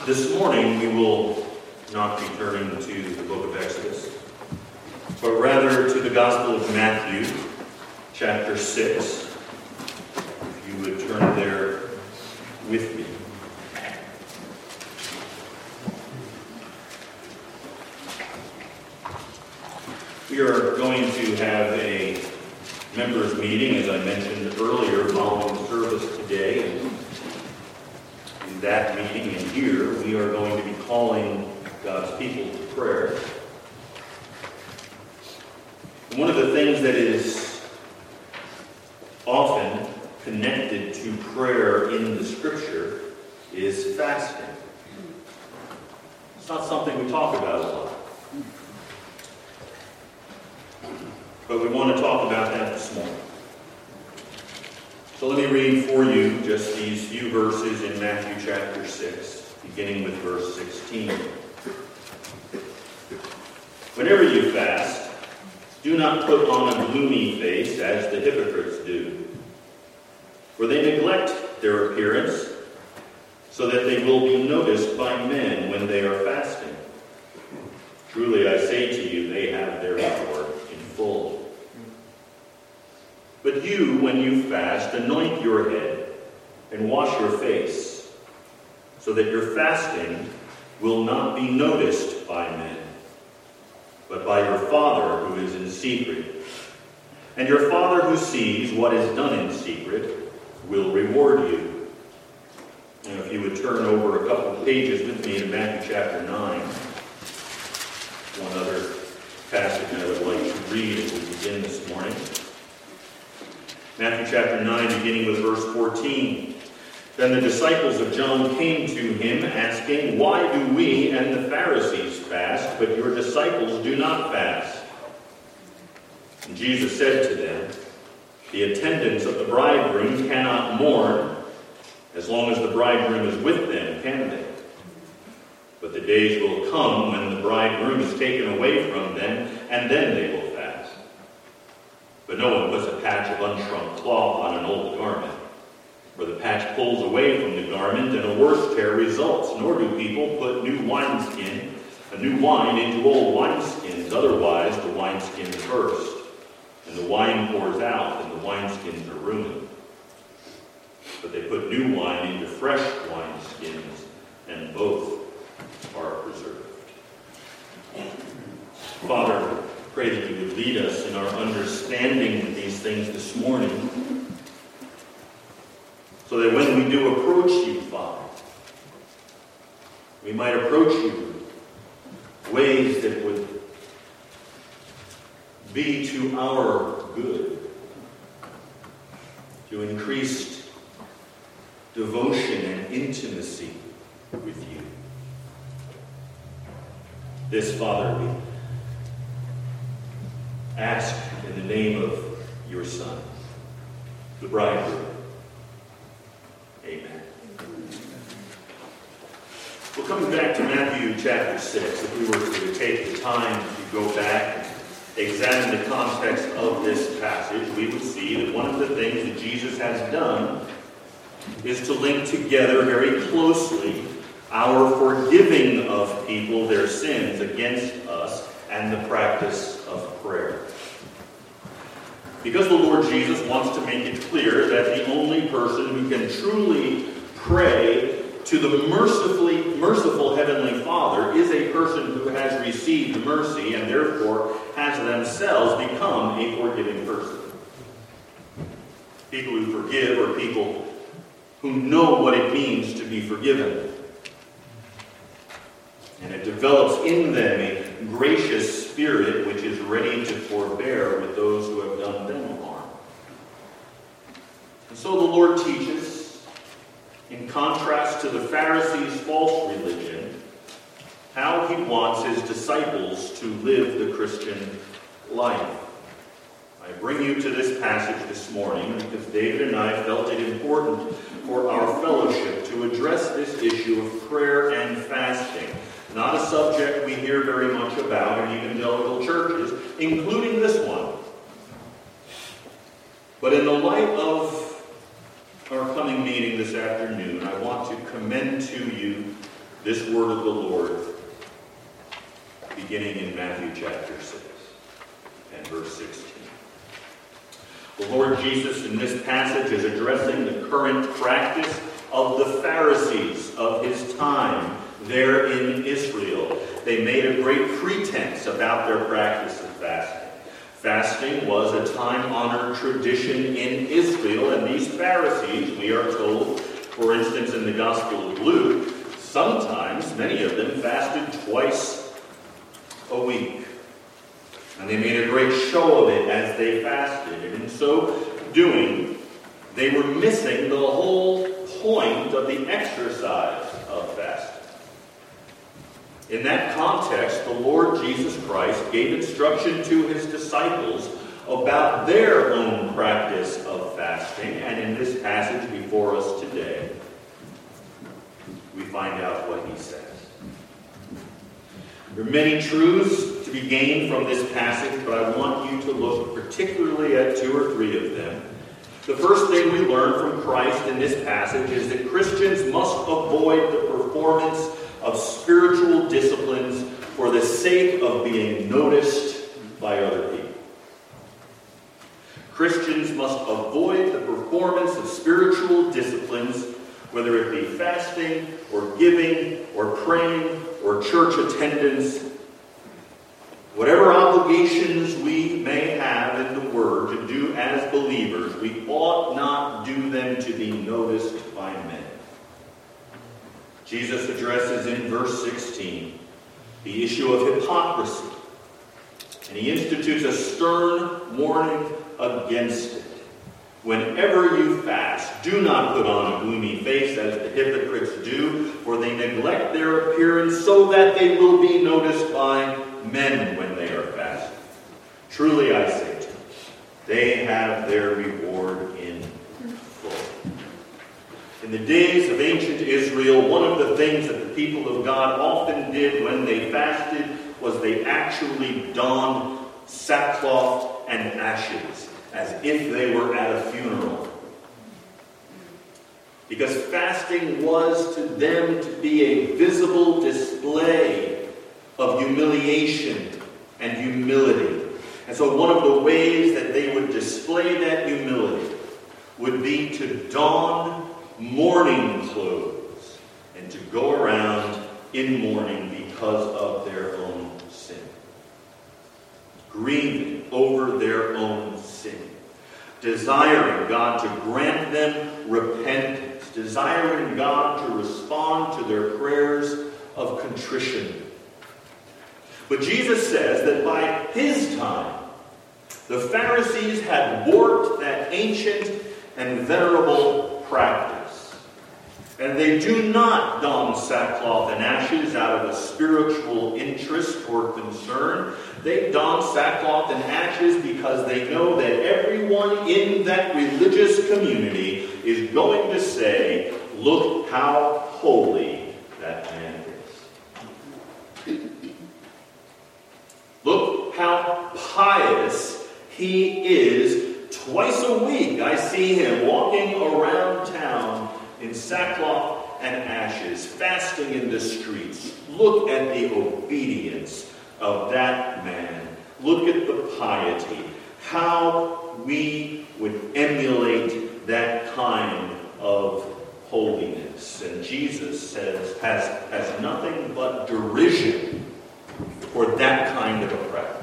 This morning we will not be turning to the book of Exodus, but rather to the Gospel of Matthew, chapter 6. If you would turn there with me. We are going to have a members' meeting, as I mentioned earlier, following the service today. And in that meeting and here, we are going to be calling God's people to prayer. And one of the things that is often connected to prayer in the Scripture is fasting. It's not something we talk about a lot. But we want to talk about that this morning. So let me read for you just these few verses in Matthew chapter 6, beginning with verse 16. Whenever you fast, do not put on a gloomy face as the hypocrites do, for they neglect their appearance so that they will be noticed by men when they are fasting. Truly I say to you, they have their reward in full. But you, when you fast, anoint your head and wash your face, so that your fasting will not be noticed by men, but by your Father who is in secret. And your Father who sees what is done in secret will reward you. And if you would turn over a couple of pages with me to Matthew chapter 9, one other passage I would like to read as we begin this morning. Matthew chapter 9, beginning with verse 14. Then the disciples of John came to him, asking, "Why do we and the Pharisees fast, but your disciples do not fast?" And Jesus said to them, "The attendants of the bridegroom cannot mourn as long as the bridegroom is with them, can they? But the days will come when the bridegroom is taken away from them, and then they will fast. But no one puts a patch of unshrunk cloth on an old garment, for the patch pulls away from the garment, and a worse tear results. Nor do people put new wine into old wineskins. Otherwise, the wineskins burst, and the wine pours out, and the wineskins are ruined. But they put new wine into fresh wineskins, and both are preserved." Father, pray that you would lead us in our understanding of these things this morning, so that when we do approach you, Father, we might approach you in ways that would be to our good, to increased devotion and intimacy with you. This, Father, we ask in the name of your Son, the bridegroom. Amen. Well, coming back to Matthew chapter 6, if we were to take the time to go back and examine the context of this passage, we would see that one of the things that Jesus has done is to link together very closely our forgiving of people their sins against us and the practice of prayer. Because the Lord Jesus wants to make it clear that the only person who can truly pray to the merciful Heavenly Father is a person who has received mercy and therefore has themselves become a forgiving person. People who forgive are people who know what it means to be forgiven. And it develops in them a gracious spirit which is ready to forbear with those who have done them harm. And so the Lord teaches, in contrast to the Pharisees' false religion, how he wants his disciples to live the Christian life. I bring you to this passage this morning because David and I felt it important for our fellowship to address this issue of prayer and fasting. Not a subject we hear very much about in evangelical churches, including this one. But in the light of our coming meeting this afternoon, I want to commend to you This word of the Lord, beginning in Matthew chapter 6 and verse 16. The Lord Jesus in this passage is addressing the current practice of the Pharisees of his time there in Israel. They made a great pretense about their practice of fasting. Fasting was a time-honored tradition in Israel, and these Pharisees, we are told, for instance in the Gospel of Luke, sometimes, many of them, fasted twice a week. And they made a great show of it as they fasted. And in so doing, they were missing the whole point of the exercise of fasting. In that context, the Lord Jesus Christ gave instruction to his disciples about their own practice of fasting. And in this passage before us today, we find out what he says. There are many truths to be gained from this passage, but I want you to look particularly at 2 or 3 of them. The first thing we learn from Christ in this passage is that Christians must avoid the performance of spiritual disciplines for the sake of being noticed by other people. Christians must avoid the performance of spiritual disciplines, whether it be fasting or giving or praying or church attendance. Whatever obligations we may have in the Word to do as believers, we ought not do them to be noticed by men. Jesus addresses in verse 16 the issue of hypocrisy, and he institutes a stern warning against it. Whenever you fast, do not put on a gloomy face as the hypocrites do, for they neglect their appearance so that they will be noticed by men when they are fasting. Truly I say to you, they have their reward in full. In the days of ancient Israel, one of the things that the people of God often did when they fasted was they actually donned sackcloth and ashes, as if they were at a funeral. Because fasting was to them to be a visible display of humiliation and humility. And so one of the ways that they would display that humility would be to don mourning clothes and to go around in mourning because of their own sin. Grieving over their own sin. Desiring God to grant them repentance. Desiring God to respond to their prayers of contrition. But Jesus says that by his time, the Pharisees had warped that ancient and venerable practice. And they do not don sackcloth and ashes out of a spiritual interest or concern. They don sackcloth and ashes because they know that everyone in that religious community is going to say, look how holy that man is. Look how pious he is. Twice a week I see him walking around town in sackcloth and ashes, fasting in the streets. Look at the obedience of that man. Look at the piety. How we would emulate that kind of holiness. And Jesus says, has nothing but derision for that kind of a practice.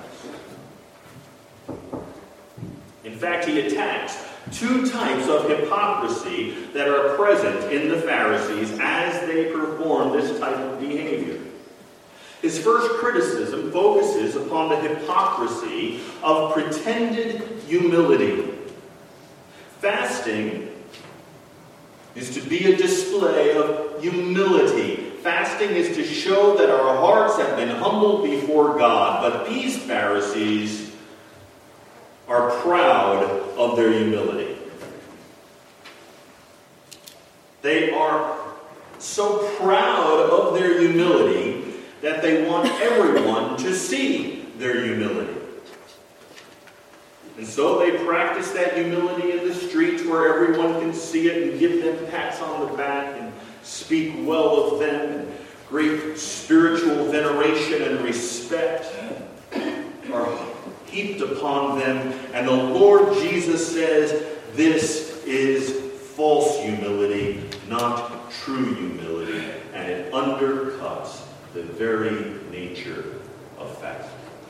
In fact, he attacks 2 types of hypocrisy that are present in the Pharisees as they perform this type of behavior. His first criticism focuses upon the hypocrisy of pretended humility. Fasting is to be a display of humility. Fasting is to show that our hearts have been humbled before God. But these Pharisees are proud of their humility. They are so proud of their humility that they want everyone to see their humility. And so they practice that humility in the streets where everyone can see it and give them pats on the back and speak well of them and great spiritual veneration and respect are heaped upon them. And the Lord Jesus says, this is false humility, not true humility. And it undercuts the very nature of fasting.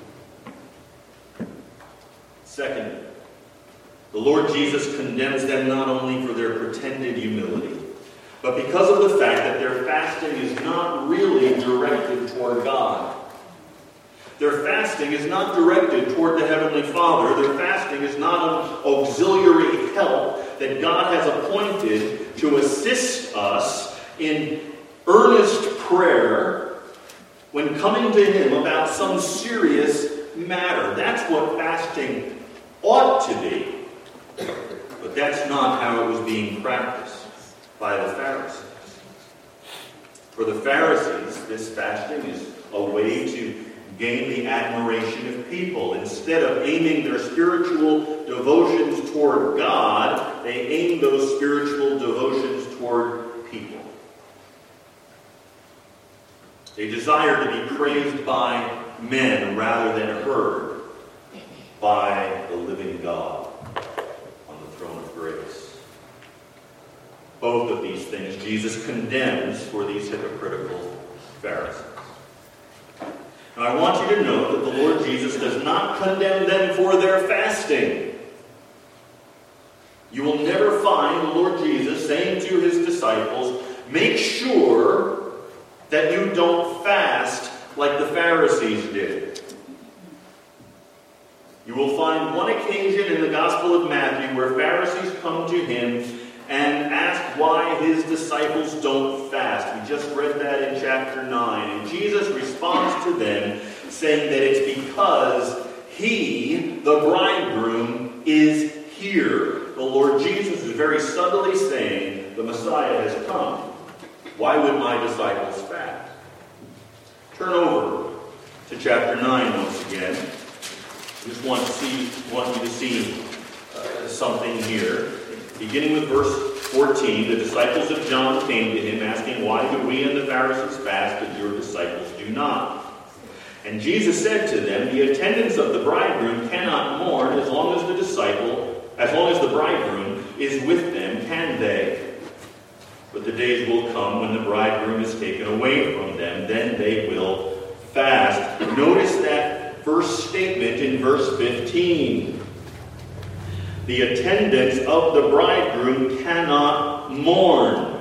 Second, the Lord Jesus condemns them not only for their pretended humility, but because of the fact that their fasting is not really directed toward God. Their fasting is not directed toward the Heavenly Father. Their fasting is not an auxiliary help that God has appointed to assist us in earnest prayer when coming to Him about some serious matter. That's what fasting ought to be. But that's not how it was being practiced by the Pharisees. For the Pharisees, this fasting is a way to gain the admiration of people. Instead of aiming their spiritual devotions toward God, they aim those spiritual devotions toward people. They desire to be praised by men rather than heard by the living God on the throne of grace. Both of these things Jesus condemns for these hypocritical Pharisees. Now, I want you to note that the Lord Jesus does not condemn them for their fasting. You will never find the Lord Jesus saying to His disciples, make sure that you don't fast like the Pharisees did. You will find one occasion in the Gospel of Matthew where Pharisees come to Him and ask why His disciples don't fast. We just read that in chapter 9. And Jesus responds to them saying that it's because He, the bridegroom, is here. The Lord Jesus is very subtly saying the Messiah has come. Why would my disciples fast? Turn over to chapter 9 once again. I just want you to see something here. Beginning with verse 14, the disciples of John came to Him, asking, why do we and the Pharisees fast, but your disciples do not? And Jesus said to them, the attendants of the bridegroom cannot mourn as long as the bridegroom is with them, can they? But the days will come when the bridegroom is taken away from them, then they will fast. Notice that first statement in verse 15. The attendants of the bridegroom cannot mourn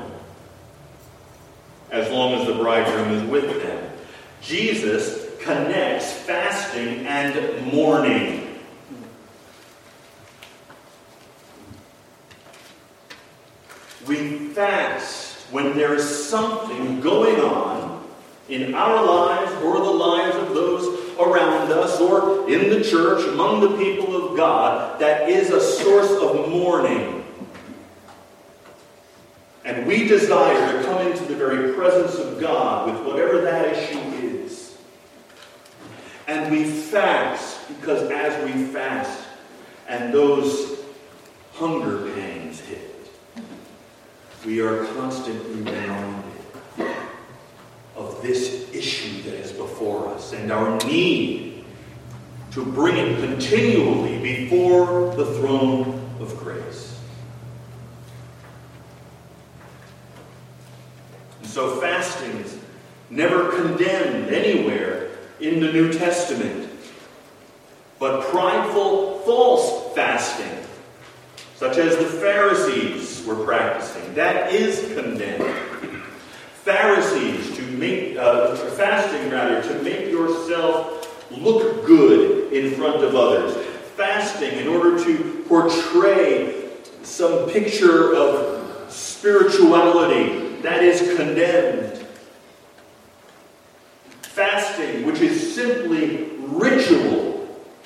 as long as the bridegroom is with them. Jesus connects fasting and mourning. We fast when there is something going on in our lives or the lives of those around us or in the church among the people of God that is a source of mourning. And we desire to come into the very presence of God with whatever that issue is. And we fast because as we fast and those hunger pangs hit, we are constantly reminded of this issue that is before us and our need to bring it continually before the throne of grace. And so fasting is never condemned anywhere in the New Testament. But prideful, false fasting, such as the Pharisees were practicing, that is condemned. Pharisees fasting to make yourself look good in front of others. Fasting in order to portray some picture of spirituality, that is condemned. Fasting, which is simply ritual,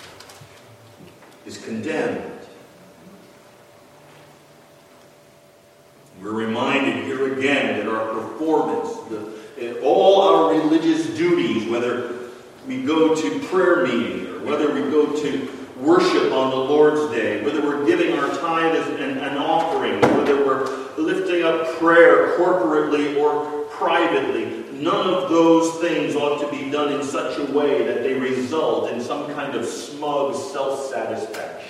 is condemned. We're reminded here again that our performance, all our religious duties, whether we go to prayer meeting or whether we go to worship on the Lord's Day, whether we're giving our tithe and offering, whether we're lifting up prayer corporately or privately, none of those things ought to be done in such a way that they result in some kind of smug self-satisfaction.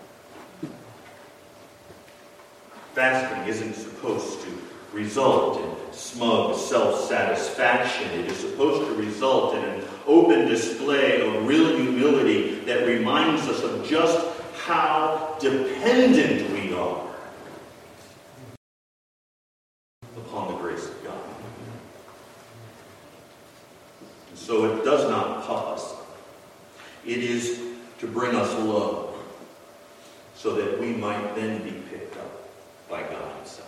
Fasting isn't supposed to result in smug self-satisfaction. It is supposed to result in an open display of real humility that reminds us of just how dependent we are upon the grace of God. And so it does not puff us up. It is to bring us low so that we might then be picked up by God Himself.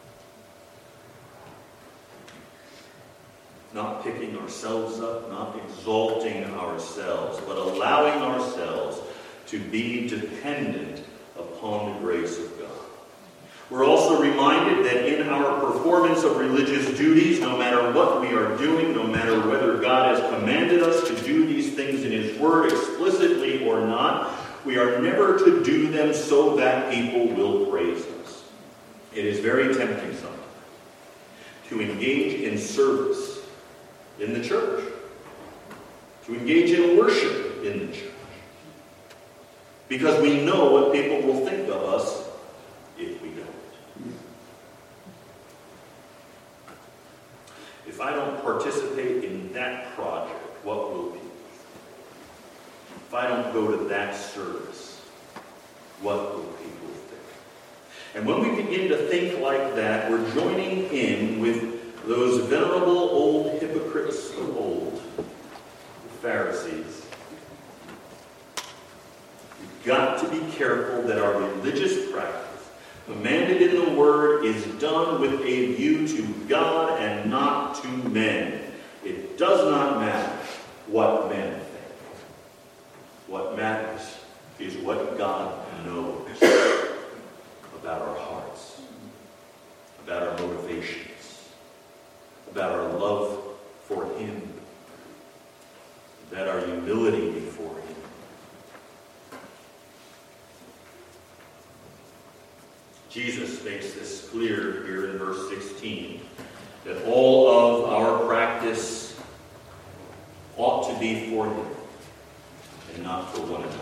Not picking ourselves up, not exalting ourselves, but allowing ourselves to be dependent upon the grace of God. We're also reminded that in our performance of religious duties, no matter what we are doing, no matter whether God has commanded us to do these things in His Word explicitly or not, we are never to do them so that people will praise us. It is very tempting sometimes to engage in service in the church, to engage in worship in the church, because we know what people will think of us if we don't. If I don't participate in that project, what will people think? If I don't go to that service, what will people think? And when we begin to think like that, we're joining in with those venerable old hypocrites of old, the Pharisees. We've got to be careful that our religious practice, commanded in the Word, is done with a view to God and not to men. It does not matter what men think. What matters is what God knows about our hearts, about our motivations, about our love for Him, about our humility before Him. Jesus makes this clear here in verse 16, that all of our practice ought to be for Him and not for one another.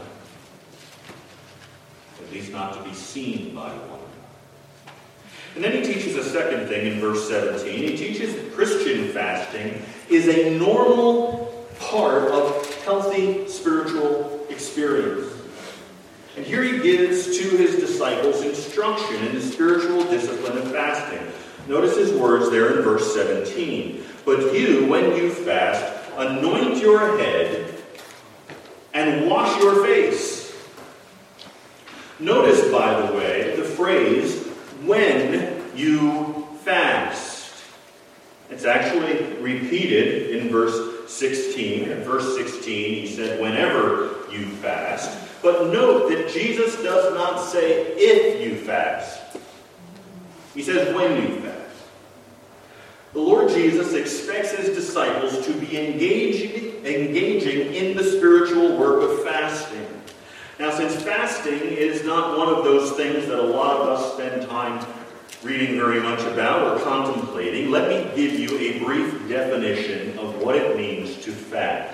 At least not to be seen by one another. And then he teaches a second thing in verse 17. He teaches that Christian fasting is a normal part of healthy spiritual experience. And here he gives to his disciples instruction in the spiritual discipline of fasting. Notice his words there in verse 17. But you, when you fast, anoint your head and wash your face. Notice, by the way, the phrase, when you fast. It's actually repeated in verse 16. In verse 16, he said, whenever you fast. But note that Jesus does not say, if you fast. He says, when you fast. The Lord Jesus expects his disciples to be engaging in the spiritual work of fasting. Now, since fasting is not one of those things that a lot of us spend time reading very much about or contemplating, let me give you a brief definition of what it means to fast.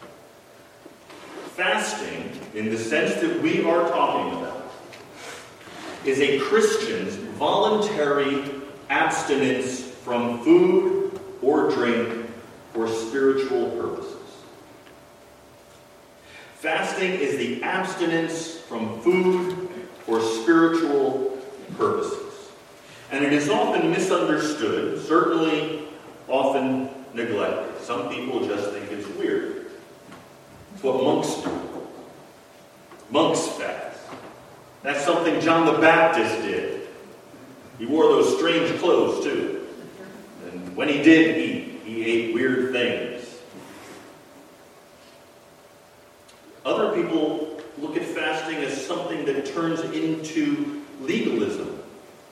Fasting, in the sense that we are talking about, is a Christian's voluntary abstinence from food or drink for spiritual purposes. Fasting is the abstinence from food for spiritual purposes. And it is often misunderstood, certainly often neglected. Some people just think it's weird. It's what monks do. Monks fast. That's something John the Baptist did. He wore those strange clothes too. And when he did eat, he ate weird things. Other people look at fasting as something that turns into legalism.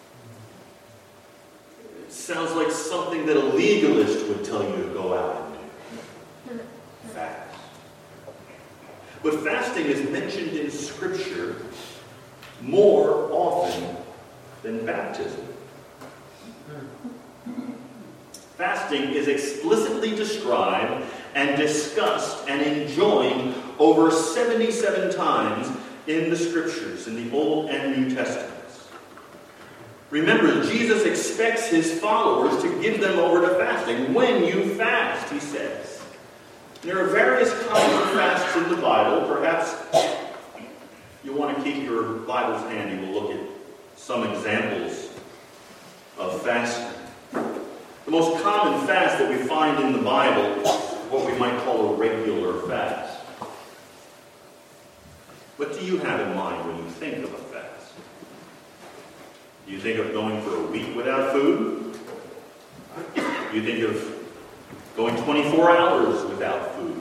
It sounds like something that a legalist would tell you to go out and do. Fast. But fasting is mentioned in Scripture more often than baptism. Fasting is explicitly described and discussed and enjoined over 77 times in the Scriptures, in the Old and New Testaments. Remember, Jesus expects his followers to give them over to fasting. When you fast, he says. There are various kinds of fasts in the Bible. Perhaps you want to keep your Bibles handy. We'll look at some examples of fasting. The most common fast that we find in the Bible is what we might call a regular fast. What do you have in mind when you think of a fast? Do you think of going for a week without food? Do you think of going 24 hours without food?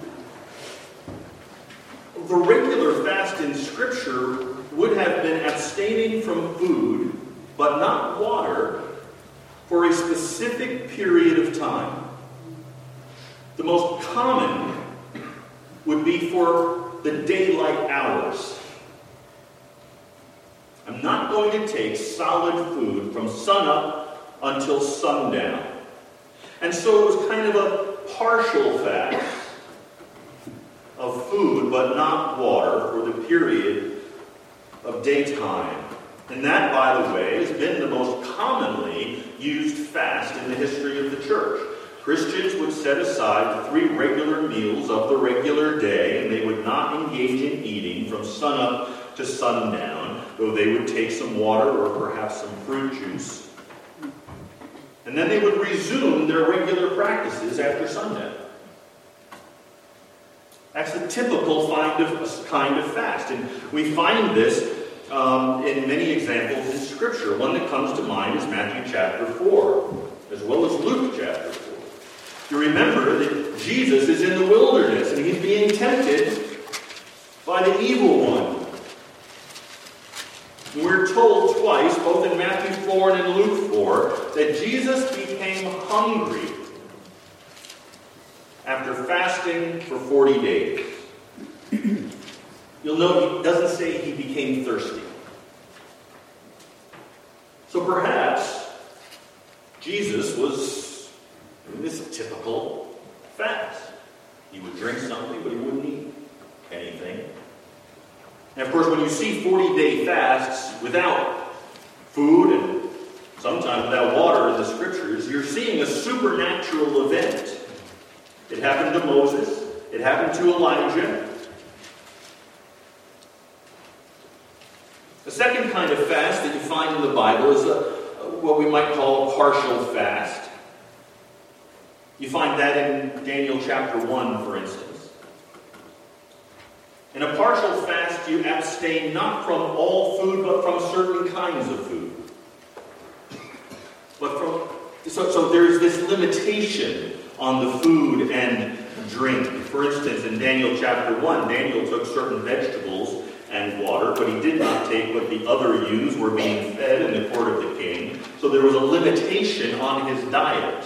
The regular fast in Scripture would have been abstaining from food, but not water, for a specific period of time. The most common would be for the daylight hours. I'm not going to take solid food from sunup until sundown. And so it was kind of a partial fast of food, but not water, for the period of daytime. And that, by the way, has been the most commonly used fast in the history of the church. Christians would set aside the 3 regular meals of the regular day, and they would not engage in eating from sunup to sundown, though they would take some water or perhaps some fruit juice. And then they would resume their regular practices after sundown. That's a typical kind of fast, and we find this in many examples in Scripture. One that comes to mind is Matthew chapter 4, as well as Luke chapter 4. You remember that Jesus is in the wilderness, and he's being tempted by the evil one. We're told twice, both in Matthew 4 and in Luke 4, that Jesus became hungry after fasting for 40 days. You'll note he doesn't say he became thirsty. So perhaps Jesus was doing this typical fast. He would drink something, but he wouldn't eat anything. And of course, when you see 40-day fasts without food and sometimes without water in the Scriptures, you're seeing a supernatural event. It happened to Moses. It happened to Elijah. The second kind of fast that you find in the Bible is what we might call a partial fast. You find that in Daniel chapter 1, for instance. In a partial fast, you abstain not from all food, but from certain kinds of food. So there's this limitation on the food and drink. For instance, in Daniel chapter 1, Daniel took certain vegetables and water, but he did not take what the other youths were being fed in the court of the king. So there was a limitation on his diet.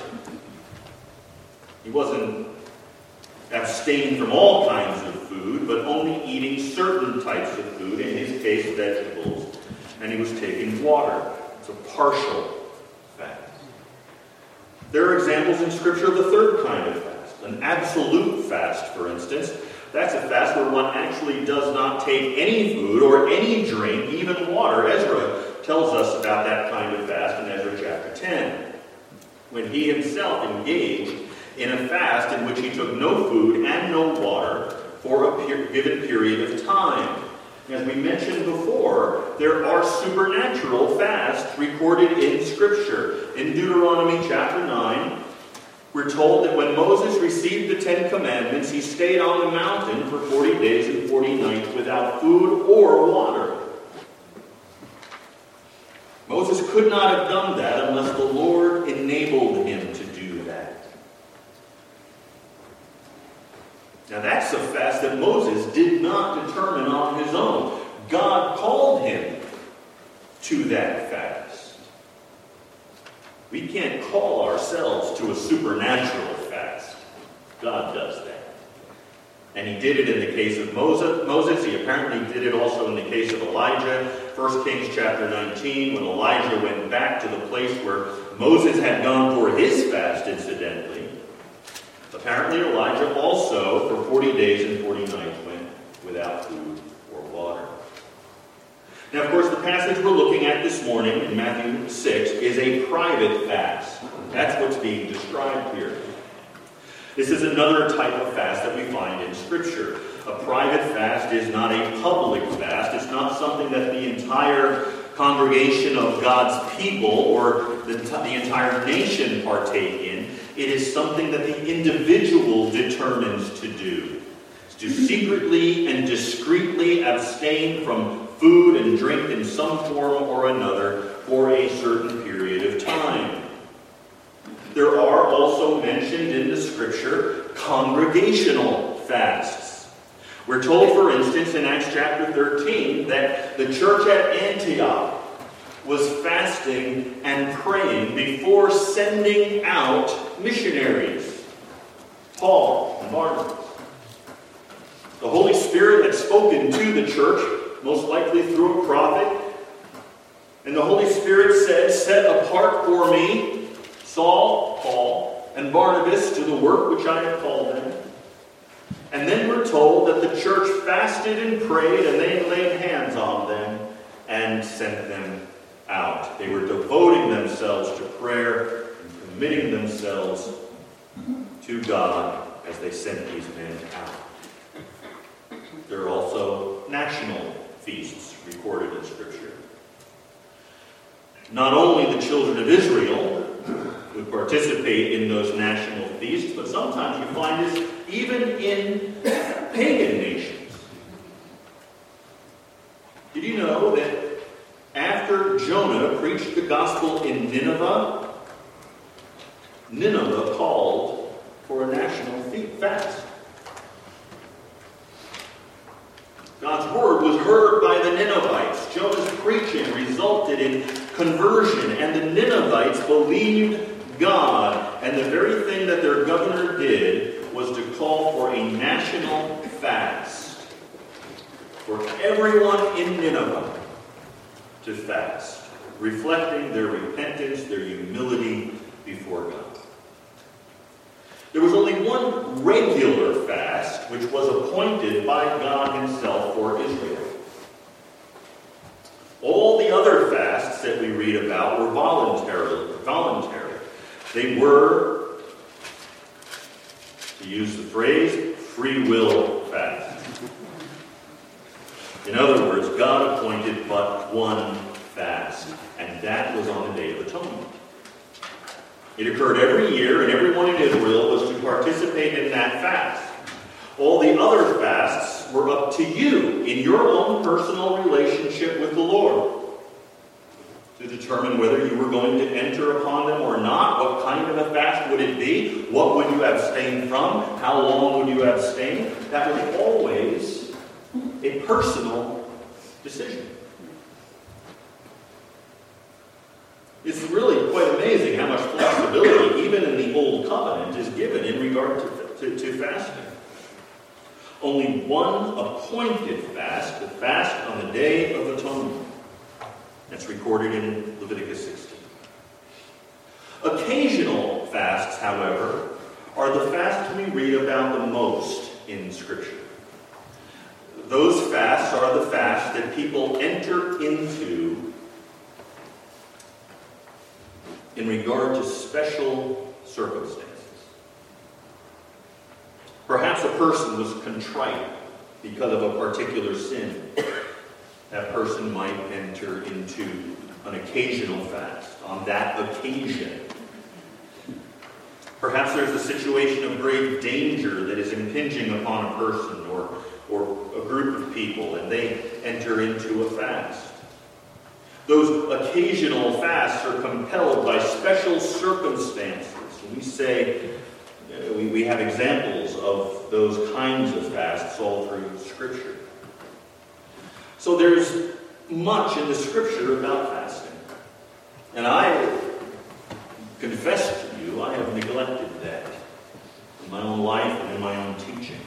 He wasn't abstaining from all kinds of food, but only eating certain types of food, in his case vegetables, and he was taking water. It's a partial fast. There are examples in Scripture of the third kind of fast, an absolute fast, for instance. That's a fast where one actually does not take any food or any drink, even water. Ezra tells us about that kind of fast in Ezra chapter 10, when he himself engaged in a fast in which he took no food and no water for a given period of time. As we mentioned before, there are supernatural fasts recorded in Scripture. In Deuteronomy chapter 9, we're told that when Moses received the 10 Commandments, he stayed on the mountain for 40 days and 40 nights without food or water. Moses could not have done that unless the Lord enabled him to do that. Now that's a fast that Moses did not determine on his own. God called him to that fast. We can't call ourselves to a supernatural fast. God does that. And he did it in the case of Moses. He apparently did it also in the case of Elijah. 1 Kings chapter 19, when Elijah went back to the place where Moses had gone for his fast, incidentally. Apparently Elijah also, for 40 days and 40 nights, went without food or water. Now, of course, the passage we're looking at this morning in Matthew 6 is a private fast. That's what's being described here. This is another type of fast that we find in Scripture. A private fast is not a public fast. It's not something that the entire congregation of God's people or the entire nation partake in. It is something that the individual determines to do. It's to secretly and discreetly abstain from food and drink in some form or another for a certain period of time. There are also mentioned in the Scripture congregational fasts. We're told, for instance, in Acts chapter 13, that the church at Antioch was fasting and praying before sending out missionaries, Paul and Barnabas. The Holy Spirit had spoken to the church, most likely through a prophet, and the Holy Spirit said, "Set apart for me Saul, Paul, and Barnabas to the work which I have called them." And then we're told that the church fasted and prayed, and they laid hands on them and sent them out. They were devoting themselves to prayer and committing themselves to God as they sent these men out. There are also national feasts recorded in Scripture. Not only the children of Israel would participate in those national feasts, but sometimes you find this even in pagan nations. Did you know that after Jonah preached the gospel in Nineveh, Nineveh called for a national fast? God's word was heard by the Ninevites. Jonah's preaching resulted in conversion, and the Ninevites believed God, and the very thing that their governor did was to call for a national fast for everyone in Nineveh to fast, reflecting their repentance, their humility before God. There was only one regular fast which was appointed by God himself for Israel. All the other fasts that we read about were voluntary. They were, to use the phrase, free will fasts. In other words, God appointed but one fast, and that was on the Day of Atonement. It occurred every year, and everyone in Israel was to participate in that fast. All the other fasts were up to you in your own personal relationship with the Lord to determine whether you were going to enter upon them or not. What kind of a fast would it be? What would you abstain from? How long would you abstain? That was always a personal decision. It's really quite amazing how much flexibility, even in the Old Covenant, is given in regard to fasting. Only one appointed fast, the fast on the Day of Atonement. That's recorded in Leviticus 16. Occasional fasts, however, are the fasts we read about the most in Scripture. Those fasts are the fasts that people enter into in regard to special circumstances. Perhaps a person was contrite because of a particular sin. That person might enter into an occasional fast on that occasion. Perhaps there's a situation of grave danger that is impinging upon a person or a group of people, and they enter into a fast. Those occasional fasts are compelled by special circumstances. And we say, we have examples of those kinds of fasts all through Scripture. So there's much in the Scripture about fasting. And I confess to you, I have neglected that in my own life and in my own teaching.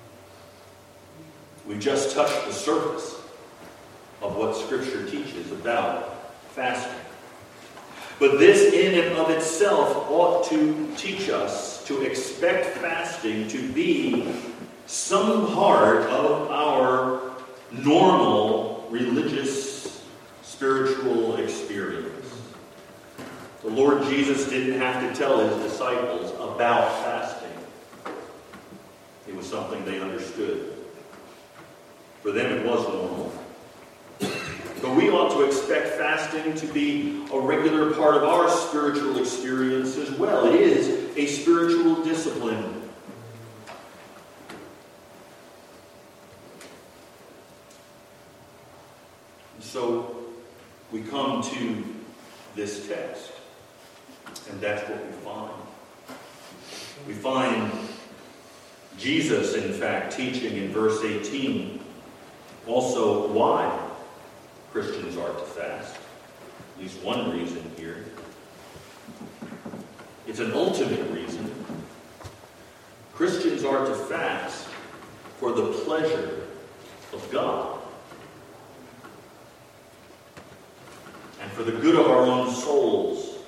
We've just touched the surface of what Scripture teaches about fasting. But this in and of itself ought to teach us to expect fasting to be some part of our normal religious, spiritual experience. The Lord Jesus didn't have to tell his disciples about fasting. It was something they understood. For them it was normal. But we ought to expect fasting to be a regular part of our spiritual experience as well. It is a spiritual discipline. And so we come to this text, and that's what we find. We find Jesus, in fact, teaching in verse 18 also why Christians are to fast. At least one reason here. It's an ultimate reason. Christians are to fast for the pleasure of God and for the good of our own souls.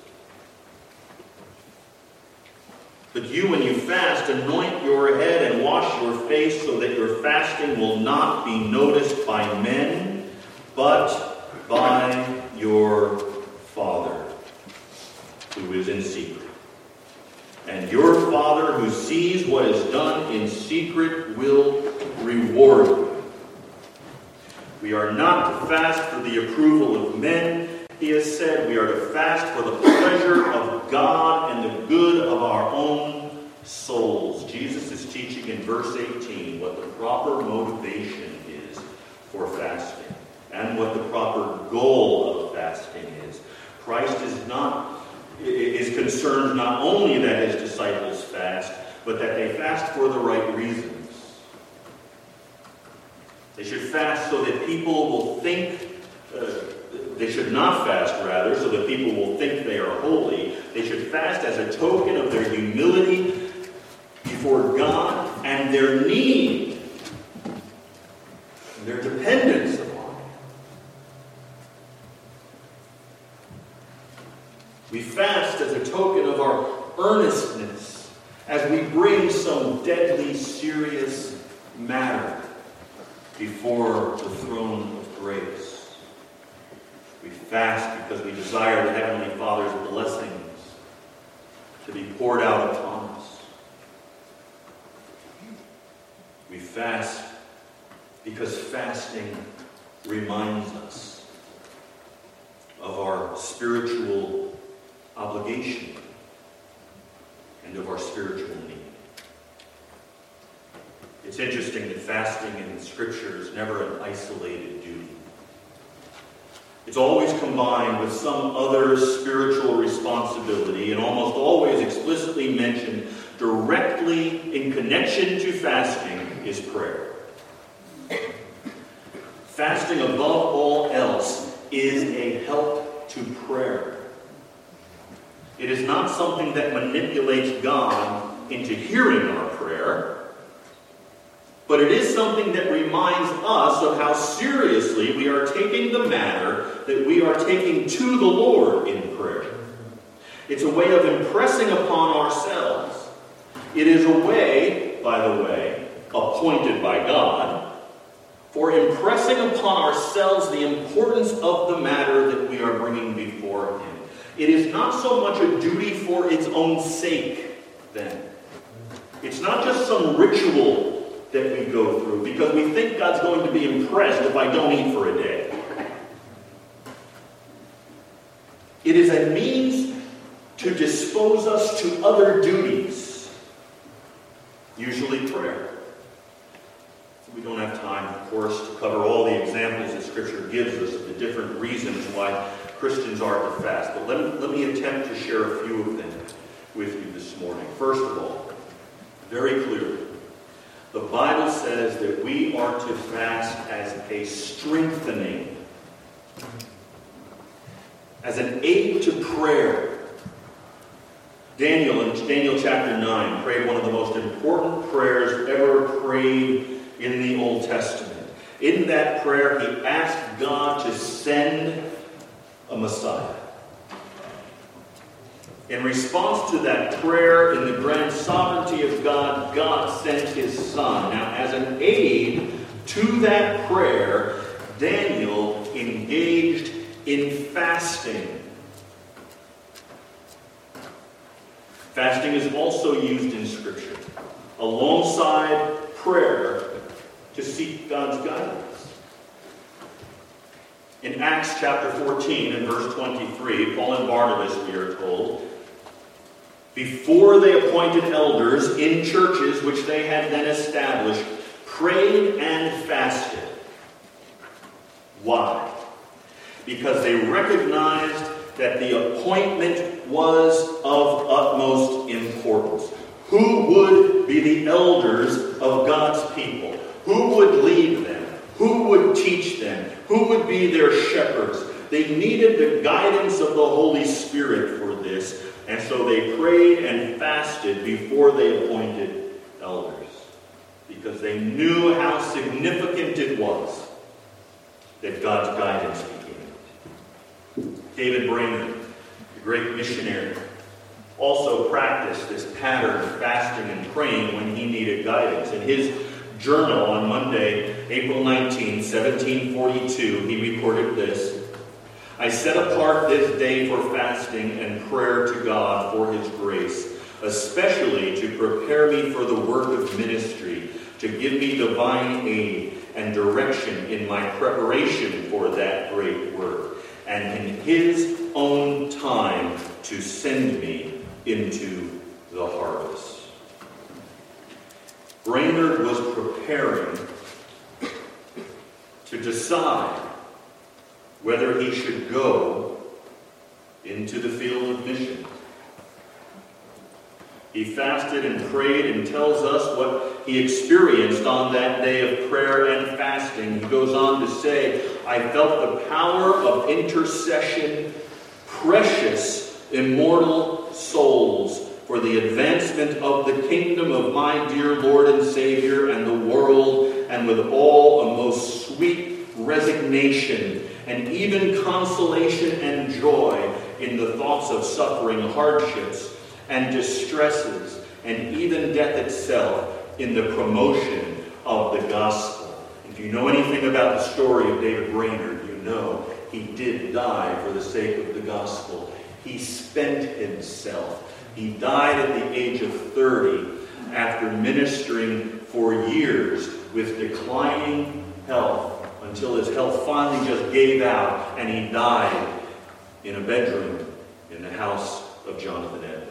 But you, when you fast, anoint your head and wash your face so that your fasting will not be noticed by men, but by your Father who is in secret. And your Father who sees what is done in secret will reward you. We are not to fast for the approval of men, he has said. We are to fast for the pleasure of God and the good of our own souls. Jesus is teaching in verse 18 what the proper motivation is for fasting and what the proper goal of fasting is. Christ is concerned not only that his disciples fast, but that they fast for the right reasons. They should fast so that people will think, they should not fast, rather, so that people will think they are holy. They should fast as a token of their humility before God and their need, and their dependence upon Him. We fast as a token of our earnestness as we bring some deadly, serious matter before the throne of grace. We fast because we desire the Heavenly Father's blessings to be poured out upon us. We fast because fasting reminds us of our spiritual obligation and of our spiritual need. It's interesting that fasting in Scripture is never an isolated duty. It's always combined with some other spiritual responsibility and almost always explicitly mentioned directly in connection to fasting is prayer. Fasting above all else is a help to prayer. It is not something that manipulates God into hearing our prayer, but it is something that reminds us of how seriously we are taking the matter that we are taking to the Lord in prayer. It's a way of impressing upon ourselves. It is a way, by the way, appointed by God, for impressing upon ourselves the importance of the matter that we are bringing before Him. It is not so much a duty for its own sake, then. It's not just some ritual that we go through because we think God's going to be impressed if I don't eat for a day. It is a means to dispose us to other duties, usually prayer. We don't have time, of course, to cover all the examples that Scripture gives us of the different reasons why Christians are to fast. But let me attempt to share a few of them with you this morning. First of all, very clearly, the Bible says that we are to fast as a strengthening, as an aid to prayer. Daniel, in Daniel chapter 9, prayed one of the most important prayers ever prayed in the Old Testament. In that prayer, he asked God to send a Messiah. In response to that prayer, in the grand sovereignty of God, God sent his son. Now, as an aid to that prayer, Daniel engaged in fasting. Fasting is also used in Scripture, alongside prayer, to seek God's guidance. In Acts chapter 14 and verse 23, Paul and Barnabas, we are told, before they appointed elders in churches which they had then established, prayed and fasted. Why? Because they recognized that the appointment was of utmost importance. Who would be the elders of God's people? Who would lead them? Who would teach them? Who would be their shepherds? They needed the guidance of the Holy Spirit for this, and so they prayed and fasted before they appointed elders, because they knew how significant it was that God's guidance began. David Brainerd, the great missionary, also practiced this pattern of fasting and praying when he needed guidance. In his journal on Monday, April 19, 1742, he recorded this: I set apart this day for fasting and prayer to God for his grace, especially to prepare me for the work of ministry, to give me divine aid and direction in my preparation for that great work, and in his own time to send me into the harvest. Brainerd was preparing to decide whether he should go into the field of mission. He fasted and prayed and tells us what he experienced on that day of prayer and fasting. He goes on to say, I felt the power of intercession, precious, immortal souls, for the advancement of the kingdom of my dear Lord and Savior and the world, and with all a most sweet resignation and even consolation and joy in the thoughts of suffering, hardships, and distresses, and even death itself in the promotion of the gospel. If you know anything about the story of David Brainerd, you know he did die for the sake of the gospel. He spent himself. He died at the age of 30 after ministering for years with declining health until his health finally just gave out and he died in a bedroom in the house of Jonathan Edwards.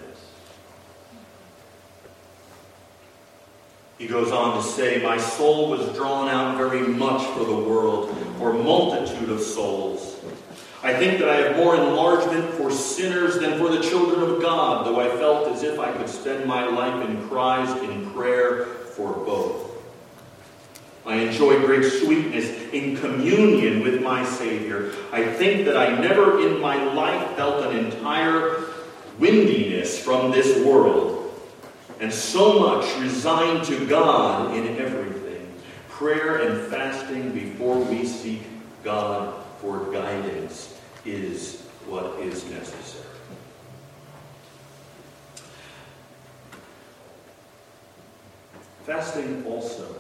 He goes on to say, my soul was drawn out very much for the world, for multitude of souls. I think that I have more enlargement for sinners than for the children of God, though I felt as if I could spend my life in cries in prayer for both. I enjoy great sweetness in communion with my Savior. I think that I never in my life felt an entire windiness from this world, and so much resigned to God in everything. Prayer and fasting before we seek God for guidance is what is necessary. Fasting also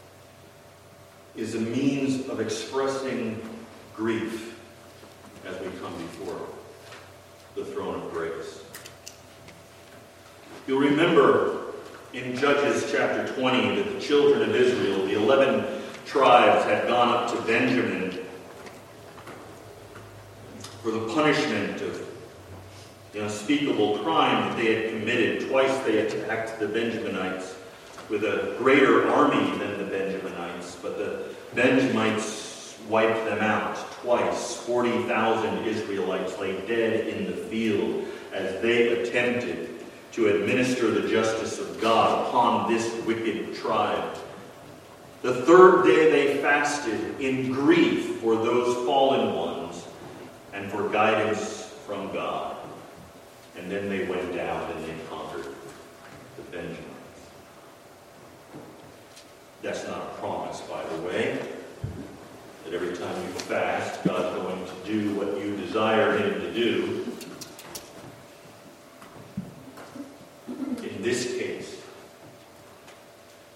is a means of expressing grief as we come before the throne of grace. You'll remember in Judges chapter 20 that the children of Israel, the 11 tribes, had gone up to Benjamin for the punishment of the unspeakable crime that they had committed. Twice they attacked the Benjaminites with a greater army than the Benjaminites, but the Benjamites wiped them out twice. 40,000 Israelites lay dead in the field as they attempted to administer the justice of God upon this wicked tribe. The third day they fasted in grief for those fallen ones and for guidance from God. And then they went out and they conquered the Benjamites. That's not a promise, by the way, that every time you fast, God's going to do what you desire him to do.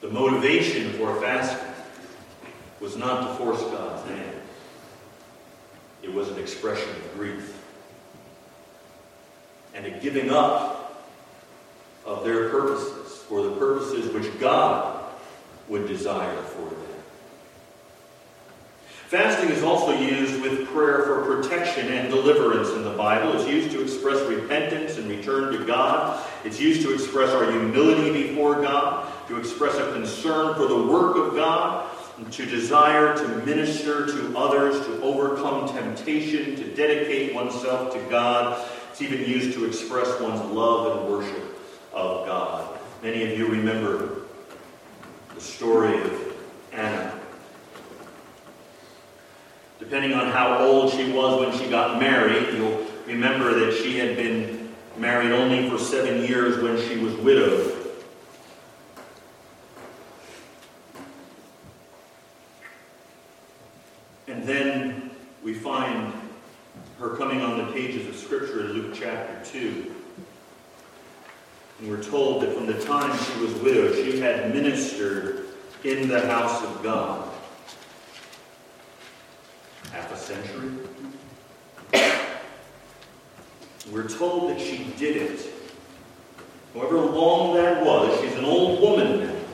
The motivation for fasting was not to force God's hand. It was an expression of grief and a giving up of their purposes for the purposes which God would desire for them. Fasting is also used with prayer for protection and deliverance in the Bible. It's used to express repentance and return to God. It's used to express our humility before God, to express a concern for the work of God, and to desire to minister to others, to overcome temptation, to dedicate oneself to God. It's even used to express one's love and worship of God. Many of you remember the story of Anna. Depending on how old she was when she got married, you'll remember that she had been married only for 7 years when she was widowed. And then we find her coming on the pages of Scripture in Luke chapter 2. And we're told that from the time she was widowed, she had ministered in the house of God. Half a century. We're told that she did it. However long that was, she's an old woman now.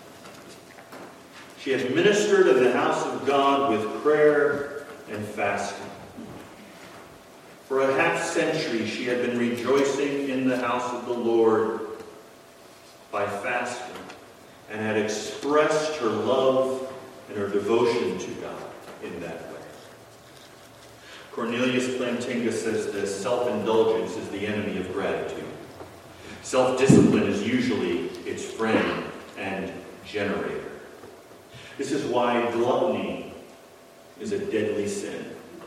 She had ministered in the house of God with prayer and fasting. For a half century, she had been rejoicing in the house of the Lord by fasting and had expressed her love and her devotion to God in that way. Cornelius Plantinga says this: self-indulgence is the enemy of gratitude. Self-discipline is usually its friend and generator. This is why gluttony is a deadly sin.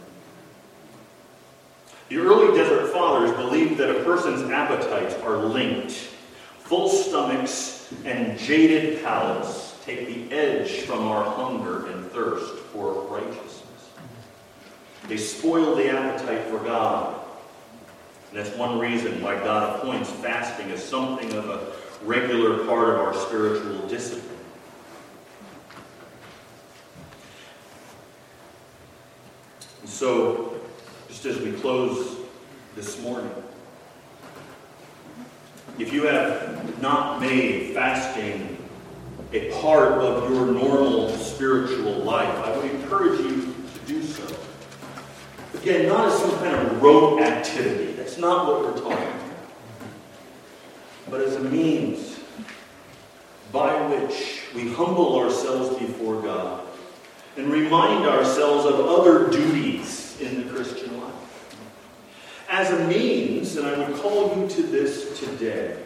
The early desert fathers believed that a person's appetites are linked. Full stomachs and jaded palates take the edge from our hunger and thirst for righteousness. They spoil the appetite for God. And that's one reason why God appoints fasting as something of a regular part of our spiritual discipline. And so, just as we close this morning, if you have not made fasting a part of your normal spiritual life, I would encourage you to do so. Again, not as some kind of rote activity. That's not what we're talking about. But as a means by which we humble ourselves before God and remind ourselves of other duties in the Christian life. As a means, and I would call you to this today,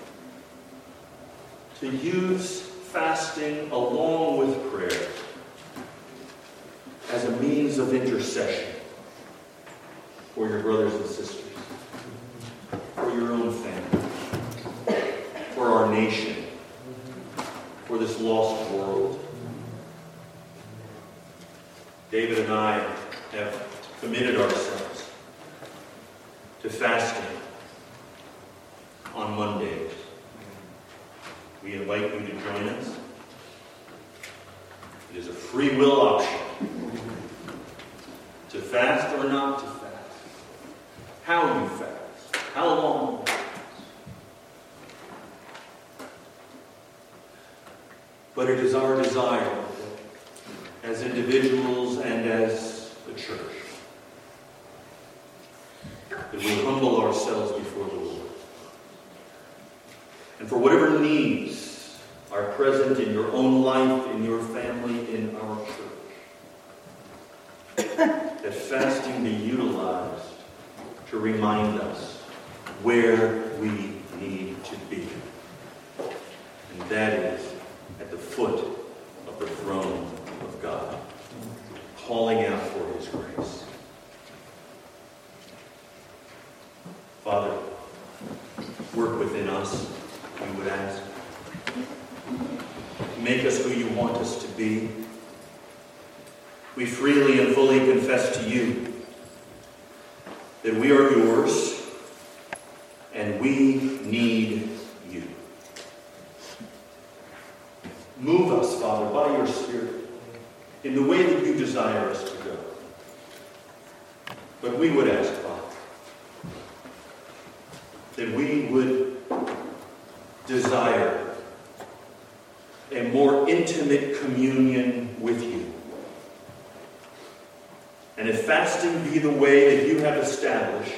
to use fasting along with prayer as a means of intercession for your brothers and sisters, for your own family, for our nation, for this lost world. David and I have committed ourselves to fasting on Mondays. We invite you to join us. It is a free will option to fast or not to fast. How you fast. How long you fast. But it is our desire as individuals and as a church that we humble ourselves before the Lord. And for whatever needs are present in your own life, in your family, in our church, that fasting be utilized to remind us where we need to be. And that is at the foot of the throne of God, calling out for His grace. Father, work within us, we would ask. Make us who you want us to be. We freely and fully confess to you that we are yours and we need you. Move us, Father, by your Spirit, in the way that you desire us to go. But we would ask, Father, that we would desire a more intimate communion with you. And if fasting be the way that you have established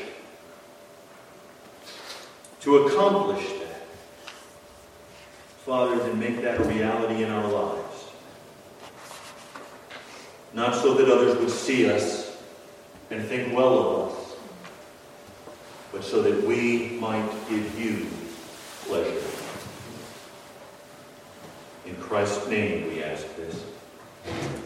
to accomplish that, Father, then make that a reality in our lives. Not so that others would see us and think well of us, but so that we might give you pleasure. In Christ's name we ask this.